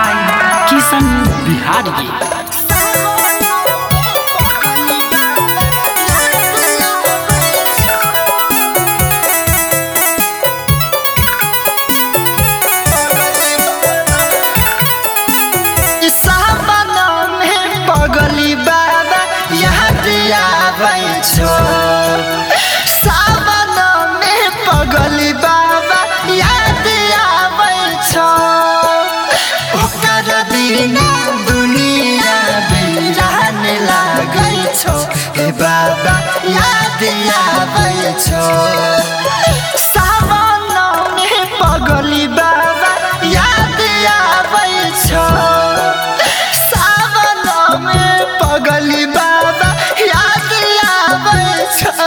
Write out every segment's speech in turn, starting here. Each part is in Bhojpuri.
बाय किशन बिहारी। सावन में पगली बाबा याद आबै छो ओकर बिना दुनिया बिरान लागै छो हे बाबा याद आबै छो। सावन में पगली बाबा याद आबै छो सावन में पगली बाबा याद आबै छो।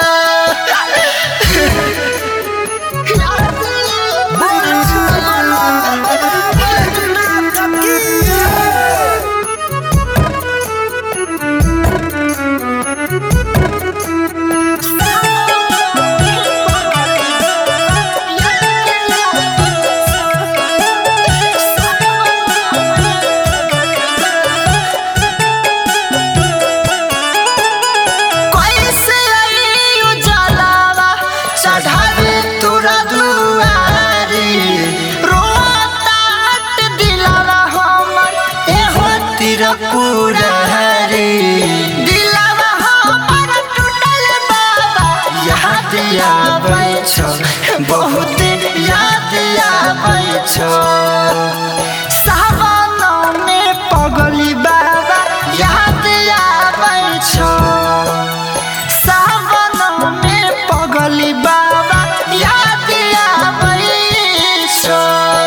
दिलवा हमर टूटल बाबा याद आबै छो बहुत याद आबै छो। सावन में पगली बाबा याद आबै छो सावन में पगली बाबा याद आबै छो।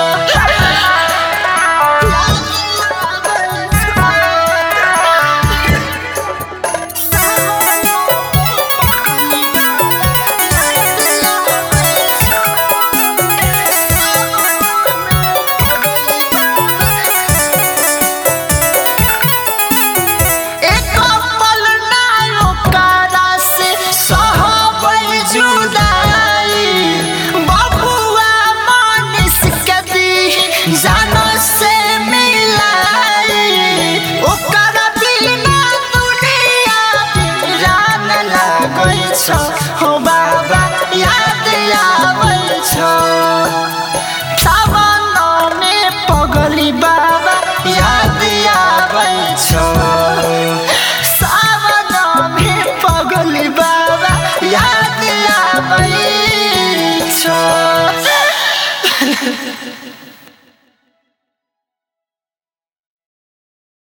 जानो से मिलाई ओकर बिना दुनिया बिरान लागै छो हो बाबा याद आबै छो। सावन में पगली बाबा याद आबै छो सावन में पगली बाबा याद आबै छो।